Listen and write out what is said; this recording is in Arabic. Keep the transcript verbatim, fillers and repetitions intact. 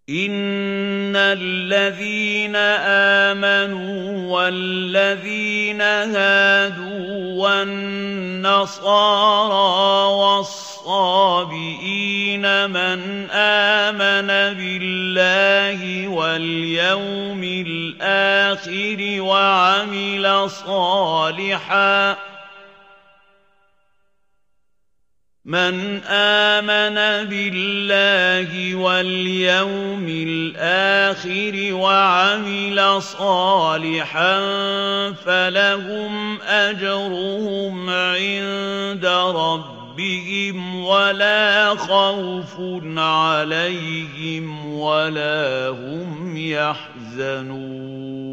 إِنَّ الَّذِينَ آمَنُوا وَالَّذِينَ هَادُوا وَالنَّصَارَىٰ وَالصَّابِئِينَ مَنْ آمَنَ بِاللَّهِ وَالْيَوْمِ الْآخِرِ وَعَمِلَ صَالِحًا من آمن بالله واليوم الآخر وعمل صالحا فلهم أجرهم عند ربهم ولا خوف عليهم ولا هم يحزنون